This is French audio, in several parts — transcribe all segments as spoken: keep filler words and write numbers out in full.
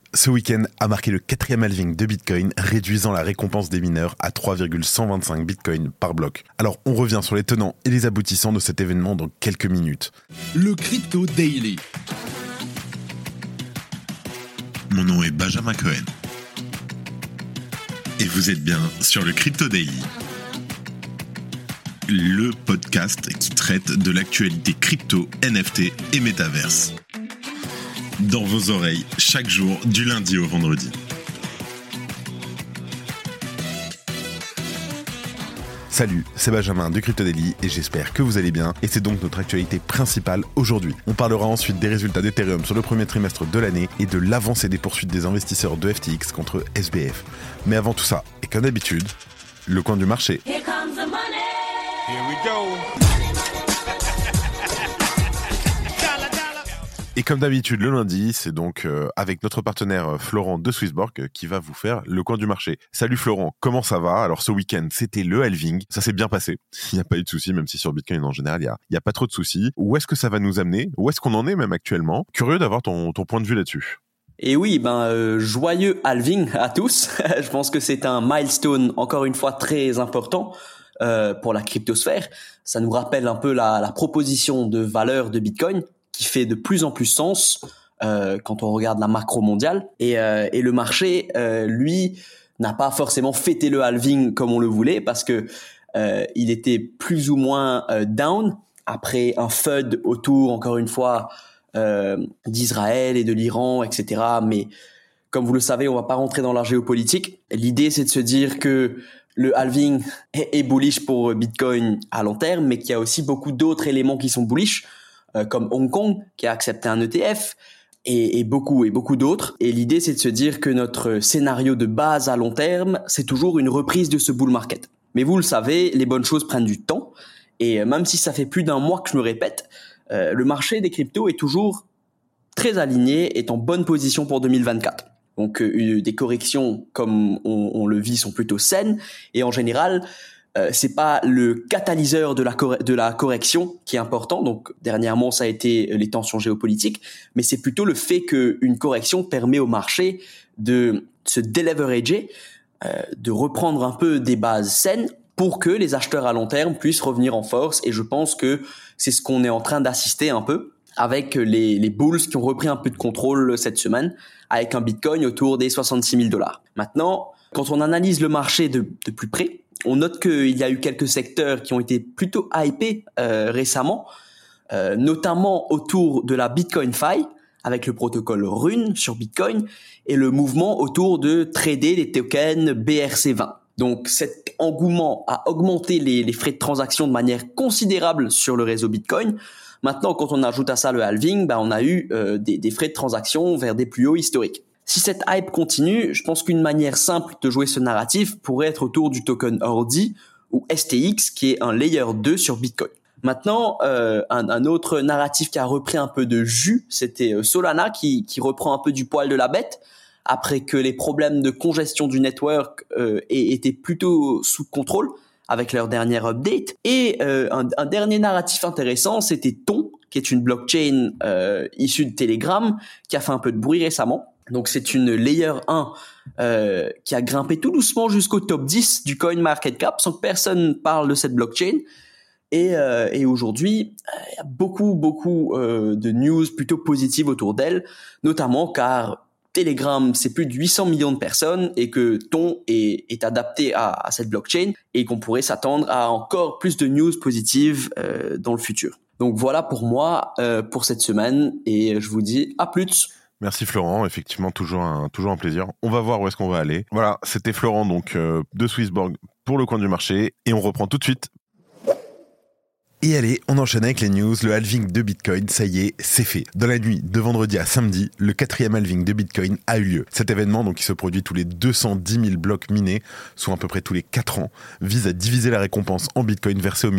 Ce week-end a marqué le quatrième halving de Bitcoin, réduisant la récompense des mineurs à trois virgule cent vingt-cinq Bitcoin par bloc. Alors, on revient sur les tenants et les aboutissants de cet événement dans quelques minutes. Le Crypto Daily. Mon nom est Benjamin Cohen. Et vous êtes bien sur le Crypto Daily. Le podcast qui traite de l'actualité crypto, N F T et métaverse. Dans vos oreilles, chaque jour, du lundi au vendredi. Salut, c'est Benjamin de Crypto Daily et j'espère que vous allez bien. Et c'est donc notre actualité principale aujourd'hui. On parlera ensuite des résultats d'Ethereum sur le premier trimestre de l'année et de l'avancée des poursuites des investisseurs de F T X contre S B F. Mais avant tout ça, et comme d'habitude, le coin du marché. Here comes the money. Here we go. Et comme d'habitude, le lundi, c'est donc euh, avec notre partenaire euh, Florent de Swissborg euh, qui va vous faire le coin du marché. Salut Florent, comment ça va ? Alors ce week-end, c'était le halving, ça s'est bien passé. Il n'y a pas eu de soucis, même si sur Bitcoin en général, il n'y a, il y a pas trop de soucis. Où est-ce que ça va nous amener ? Où est-ce qu'on en est même actuellement ? Curieux d'avoir ton, ton point de vue là-dessus. Et oui, ben euh, joyeux halving à tous. Je pense que c'est un milestone, encore une fois, très important euh, pour la cryptosphère. Ça nous rappelle un peu la, la proposition de valeur de Bitcoin, qui fait de plus en plus sens euh, quand on regarde la macro mondiale. Et, euh, et le marché, euh, lui, n'a pas forcément fêté le halving comme on le voulait, parce que euh, il était plus ou moins euh, down après un F U D autour, encore une fois, euh, d'Israël et de l'Iran, et cetera. Mais comme vous le savez, on va pas rentrer dans la géopolitique. L'idée, c'est de se dire que le halving est, est bullish pour Bitcoin à long terme, mais qu'il y a aussi beaucoup d'autres éléments qui sont bullish, Euh, comme Hong Kong qui a accepté un E T F et, et beaucoup et beaucoup d'autres. Et l'idée, c'est de se dire que notre scénario de base à long terme, c'est toujours une reprise de ce bull market. Mais vous le savez, les bonnes choses prennent du temps. Et même si ça fait plus d'un mois que je me répète, euh, le marché des cryptos est toujours très aligné, est en bonne position pour deux mille vingt-quatre. Donc euh, des corrections comme on, on le vit sont plutôt saines. Et en général, Euh, c'est pas le catalyseur de la, corre- de la correction qui est important. Donc, dernièrement, ça a été les tensions géopolitiques, mais c'est plutôt le fait qu'une correction permet au marché de se déleverager, euh, de reprendre un peu des bases saines pour que les acheteurs à long terme puissent revenir en force. Et je pense que c'est ce qu'on est en train d'assister un peu avec les, les bulls qui ont repris un peu de contrôle cette semaine avec un Bitcoin autour des soixante-six mille dollars. Maintenant, quand on analyse le marché de, de plus près, on note qu'il y a eu quelques secteurs qui ont été plutôt hypés euh, récemment, euh, notamment autour de la Bitcoin F I, avec le protocole Rune sur Bitcoin, et le mouvement autour de trader les tokens B R C vingt. Donc cet engouement a augmenté les, les frais de transaction de manière considérable sur le réseau Bitcoin. Maintenant, quand on ajoute à ça le halving, bah, on a eu euh, des, des frais de transaction vers des plus hauts historiques. Si cette hype continue, je pense qu'une manière simple de jouer ce narratif pourrait être autour du token Ordi ou S T X, qui est un layer deux sur Bitcoin. Maintenant, euh, un, un autre narratif qui a repris un peu de jus, c'était Solana qui, qui reprend un peu du poil de la bête, après que les problèmes de congestion du network euh, étaient plutôt sous contrôle avec leur dernière update. Et euh, un, un dernier narratif intéressant, c'était Ton, qui est une blockchain euh, issue de Telegram, qui a fait un peu de bruit récemment. Donc c'est une layer un euh, qui a grimpé tout doucement jusqu'au top dix du CoinMarketCap sans que personne parle de cette blockchain. Et, euh, et aujourd'hui, il y a beaucoup, beaucoup euh, de news plutôt positives autour d'elle, notamment car Telegram, c'est plus de huit cents millions de personnes et que Ton est, est adapté à, à cette blockchain et qu'on pourrait s'attendre à encore plus de news positives euh, dans le futur. Donc voilà pour moi, euh, pour cette semaine, et je vous dis à plus. Merci Florent, effectivement toujours un, toujours un plaisir. On va voir où est-ce qu'on va aller. Voilà, c'était Florent donc euh, de Swissborg pour le coin du marché et on reprend tout de suite. Et allez, on enchaîne avec les news. Le halving de Bitcoin, ça y est, c'est fait. Dans la nuit de vendredi à samedi, le quatrième halving de Bitcoin a eu lieu. Cet événement, donc, qui se produit tous les deux cent dix mille blocs minés, soit à peu près tous les quatre ans, vise à diviser la récompense en Bitcoin versée aux mineurs par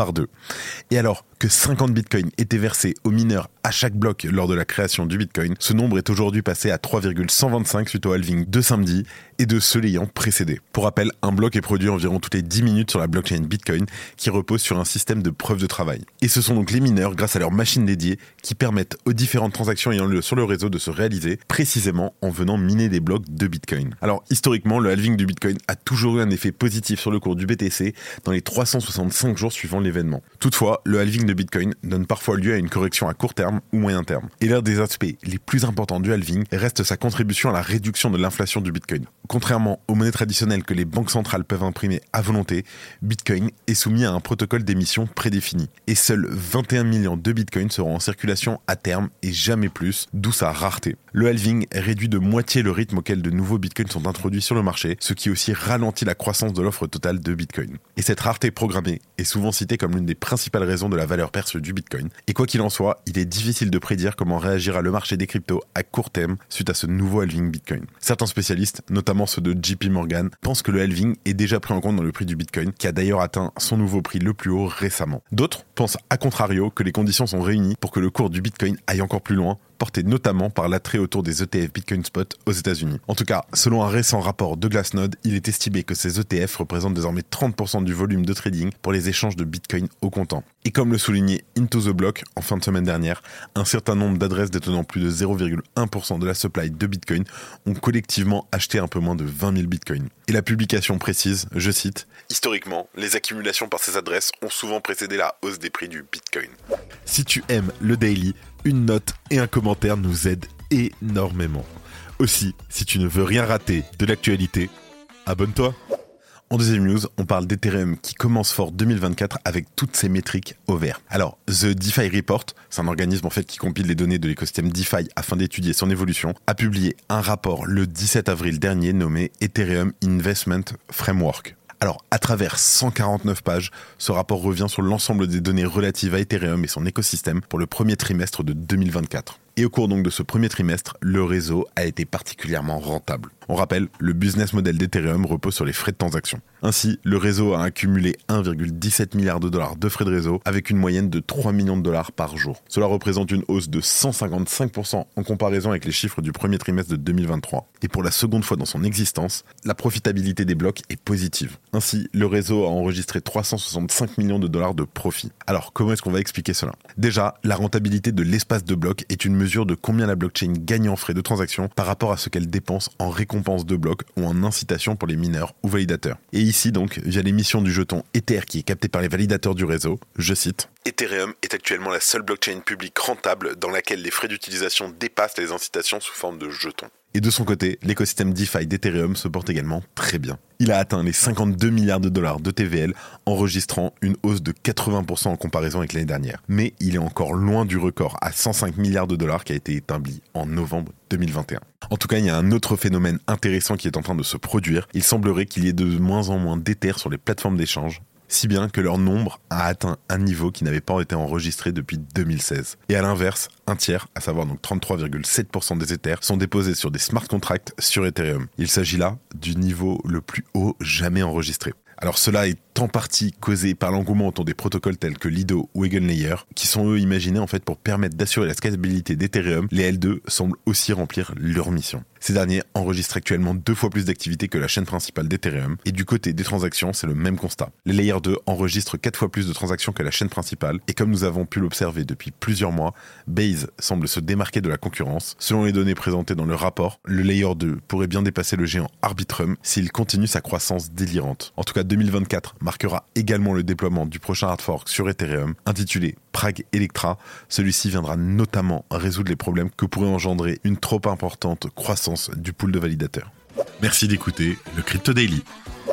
par deux. Et alors que cinquante bitcoins étaient versés aux mineurs à chaque bloc lors de la création du bitcoin, ce nombre est aujourd'hui passé à trois virgule cent vingt-cinq suite au halving de samedi et de ceux l'ayant précédé. Pour rappel, un bloc est produit environ toutes les dix minutes sur la blockchain Bitcoin qui repose sur un système de preuve de travail. Et ce sont donc les mineurs, grâce à leurs machines dédiées, qui permettent aux différentes transactions ayant lieu sur le réseau de se réaliser précisément en venant miner des blocs de Bitcoin. Alors historiquement, le halving du Bitcoin a toujours eu un effet positif sur le cours du B T C dans les trois cent soixante-cinq jours suivant l'événement. Toutefois, le halving de Bitcoin donne parfois lieu à une correction à court terme ou moyen terme. Et l'un des aspects les plus importants du halving reste sa contribution à la réduction de l'inflation du Bitcoin. Contrairement aux monnaies traditionnelles que les banques centrales peuvent imprimer à volonté, Bitcoin est soumis à un protocole d'émission prédéfini. Et seuls vingt et un millions de Bitcoins seront en circulation à terme et jamais plus, d'où sa rareté. Le halving réduit de moitié le rythme auquel de nouveaux Bitcoins sont introduits sur le marché, ce qui aussi ralentit la croissance de l'offre totale de Bitcoin. Et cette rareté programmée est souvent citée comme l'une des principales raisons de la valeur perçue du Bitcoin. Et quoi qu'il en soit, il est difficile de prédire comment réagira le marché des cryptos à court terme suite à ce nouveau halving Bitcoin. Certains spécialistes, notamment ceux de J P Morgan, pensent que le halving est déjà pris en compte dans le prix du Bitcoin, qui a d'ailleurs atteint son nouveau prix le plus haut récemment. D'autres pensent à contrario que les conditions sont réunies pour que le cours du Bitcoin aille encore plus loin, porté notamment par l'attrait autour des E T F Bitcoin Spot aux États-Unis. En tout cas, selon un récent rapport de Glassnode, il est estimé que ces E T F représentent désormais trente pour cent du volume de trading pour les échanges de Bitcoin au comptant. Et comme le soulignait Into the Block en fin de semaine dernière, un certain nombre d'adresses détenant plus de zéro virgule un pour cent de la supply de Bitcoin ont collectivement acheté un peu moins de vingt mille Bitcoins. Et la publication précise, je cite, « Historiquement, les accumulations par ces adresses ont souvent précédé la hausse des prix du Bitcoin. » Si tu aimes le daily, une note et un commentaire nous aident énormément. Aussi, si tu ne veux rien rater de l'actualité, abonne-toi. En deuxième news, on parle d'Ethereum qui commence fort deux mille vingt-quatre avec toutes ses métriques au vert. Alors, The DeFi Report, c'est un organisme en fait qui compile les données de l'écosystème DeFi afin d'étudier son évolution, a publié un rapport le dix-sept avril dernier nommé Ethereum Investment Framework. Alors, à travers cent quarante-neuf pages, ce rapport revient sur l'ensemble des données relatives à Ethereum et son écosystème pour le premier trimestre de deux mille vingt-quatre. Et au cours donc de ce premier trimestre, le réseau a été particulièrement rentable. On rappelle, le business model d'Ethereum repose sur les frais de transaction. Ainsi, le réseau a accumulé un virgule dix-sept milliard de dollars de frais de réseau avec une moyenne de trois millions de dollars par jour. Cela représente une hausse de cent cinquante-cinq pour cent en comparaison avec les chiffres du premier trimestre de deux mille vingt-trois. Et pour la seconde fois dans son existence, la profitabilité des blocs est positive. Ainsi, le réseau a enregistré trois cent soixante-cinq millions de dollars de profit. Alors, comment est-ce qu'on va expliquer cela ? Déjà, la rentabilité de l'espace de blocs est une mesure de combien la blockchain gagne en frais de transaction par rapport à ce qu'elle dépense en récompense de blocs ou en incitation pour les mineurs ou validateurs. Et ici donc, via l'émission du jeton Ether qui est capté par les validateurs du réseau, je cite, « Ethereum est actuellement la seule blockchain publique rentable dans laquelle les frais d'utilisation dépassent les incitations sous forme de jetons. » Et de son côté, l'écosystème DeFi d'Ethereum se porte également très bien. Il a atteint les cinquante-deux milliards de dollars de T V L, enregistrant une hausse de quatre-vingts pour cent en comparaison avec l'année dernière. Mais il est encore loin du record à cent cinq milliards de dollars qui a été établi en novembre deux mille vingt et un. En tout cas, il y a un autre phénomène intéressant qui est en train de se produire. Il semblerait qu'il y ait de moins en moins d'Ether sur les plateformes d'échange, si bien que leur nombre a atteint un niveau qui n'avait pas été enregistré depuis deux mille seize. Et à l'inverse, un tiers, à savoir donc trente-trois virgule sept pour cent des Ethers, sont déposés sur des smart contracts sur Ethereum. Il s'agit là du niveau le plus haut jamais enregistré. Alors cela est en partie causé par l'engouement autour des protocoles tels que Lido ou Eigenlayer, qui sont eux imaginés en fait pour permettre d'assurer la scalabilité d'Ethereum. Les L deux semblent aussi remplir leur mission. Ces derniers enregistrent actuellement deux fois plus d'activité que la chaîne principale d'Ethereum, et du côté des transactions, c'est le même constat. Les Layer deux enregistrent quatre fois plus de transactions que la chaîne principale, et comme nous avons pu l'observer depuis plusieurs mois, Base semble se démarquer de la concurrence. Selon les données présentées dans le rapport, le Layer deux pourrait bien dépasser le géant Arbitrum s'il continue sa croissance délirante. En tout cas, deux mille vingt-quatre marquera également le déploiement du prochain hard fork sur Ethereum, intitulé Prague Electra. Celui-ci viendra notamment résoudre les problèmes que pourrait engendrer une trop importante croissance du pool de validateurs. Merci d'écouter le Crypto Daily.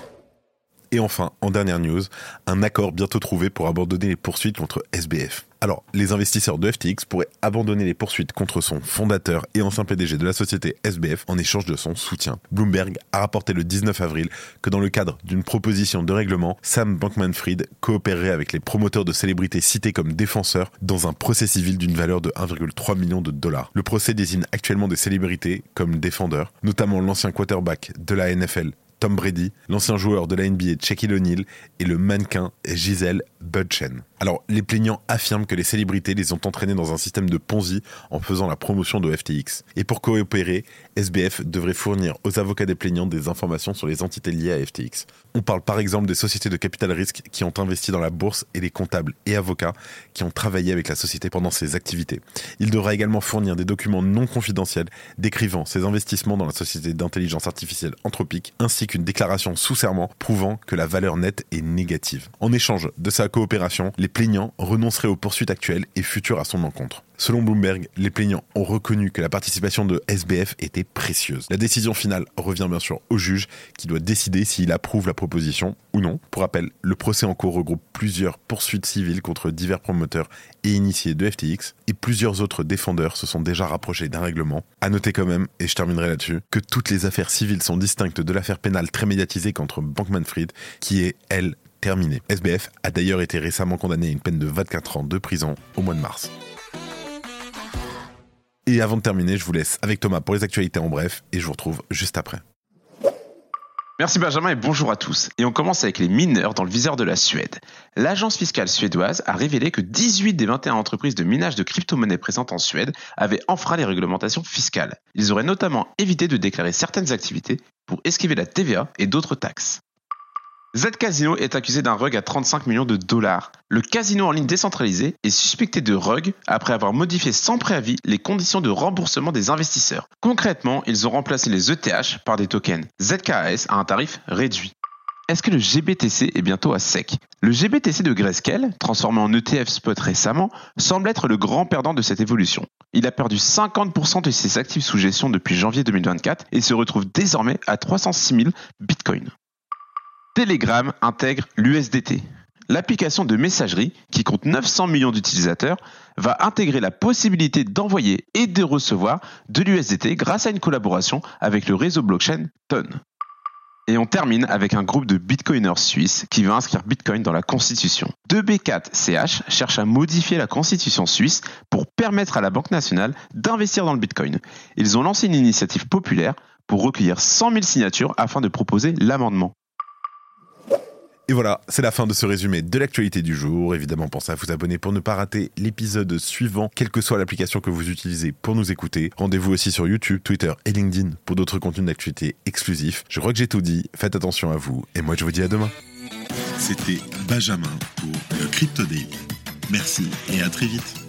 Et enfin, en dernière news, un accord bientôt trouvé pour abandonner les poursuites contre S B F. Alors, les investisseurs de F T X pourraient abandonner les poursuites contre son fondateur et ancien P D G de la société S B F en échange de son soutien. Bloomberg a rapporté le dix-neuf avril que dans le cadre d'une proposition de règlement, Sam Bankman-Fried coopérerait avec les promoteurs de célébrités cités comme défenseurs dans un procès civil d'une valeur de un virgule trois million de dollars. Le procès désigne actuellement des célébrités comme défendeurs, notamment l'ancien quarterback de la N F L, Tom Brady, l'ancien joueur de la N B A Shaquille O'Neal et le mannequin Gisele Bündchen. Alors, les plaignants affirment que les célébrités les ont entraînés dans un système de Ponzi en faisant la promotion de F T X. Et pour coopérer, S B F devrait fournir aux avocats des plaignants des informations sur les entités liées à F T X. On parle par exemple des sociétés de capital risque qui ont investi dans la bourse et les comptables et avocats qui ont travaillé avec la société pendant ses activités. Il devra également fournir des documents non confidentiels décrivant ses investissements dans la société d'intelligence artificielle Anthropic, ainsi qu'une déclaration sous serment prouvant que la valeur nette est négative. En échange de sa coopération, les plaignants renonceraient aux poursuites actuelles et futures à son encontre. Selon Bloomberg, les plaignants ont reconnu que la participation de S B F était précieuse. La décision finale revient bien sûr au juge qui doit décider s'il approuve la proposition ou non. Pour rappel, le procès en cours regroupe plusieurs poursuites civiles contre divers promoteurs et initiés de F T X et plusieurs autres défendeurs se sont déjà rapprochés d'un règlement. À noter quand même, et je terminerai là-dessus, que toutes les affaires civiles sont distinctes de l'affaire pénale très médiatisée contre Bankman-Fried qui est, elle, terminée. S B F a d'ailleurs été récemment condamné à une peine de vingt-quatre ans de prison au mois de mars. Et avant de terminer, je vous laisse avec Thomas pour les actualités en bref et je vous retrouve juste après. Merci Benjamin et bonjour à tous. Et on commence avec les mineurs dans le viseur de la Suède. L'agence fiscale suédoise a révélé que dix-huit des vingt et un entreprises de minage de crypto-monnaies présentes en Suède avaient enfreint les réglementations fiscales. Ils auraient notamment évité de déclarer certaines activités pour esquiver la T V A et d'autres taxes. Z-Casino est accusé d'un rug à trente-cinq millions de dollars. Le casino en ligne décentralisé est suspecté de rug après avoir modifié sans préavis les conditions de remboursement des investisseurs. Concrètement, ils ont remplacé les E T H par des tokens Z K S à un tarif réduit. Est-ce que le G B T C est bientôt à sec ? Le G B T C de Grayscale, transformé en E T F spot récemment, semble être le grand perdant de cette évolution. Il a perdu cinquante pour cent de ses actifs sous gestion depuis janvier deux mille vingt-quatre et se retrouve désormais à trois cent six mille bitcoins. Telegram intègre l'U S D T. L'application de messagerie, qui compte neuf cents millions d'utilisateurs, va intégrer la possibilité d'envoyer et de recevoir de l'U S D T grâce à une collaboration avec le réseau blockchain Ton. Et on termine avec un groupe de bitcoiners suisses qui veut inscrire Bitcoin dans la Constitution. deux B quatre C H cherche à modifier la Constitution suisse pour permettre à la Banque nationale d'investir dans le Bitcoin. Ils ont lancé une initiative populaire pour recueillir cent mille signatures afin de proposer l'amendement. Et voilà, c'est la fin de ce résumé de l'actualité du jour. Évidemment, pensez à vous abonner pour ne pas rater l'épisode suivant, quelle que soit l'application que vous utilisez pour nous écouter. Rendez-vous aussi sur YouTube, Twitter et LinkedIn pour d'autres contenus d'actualité exclusifs. Je crois que j'ai tout dit, faites attention à vous, et moi je vous dis à demain. C'était Benjamin pour le Crypto Daily. Merci et à très vite.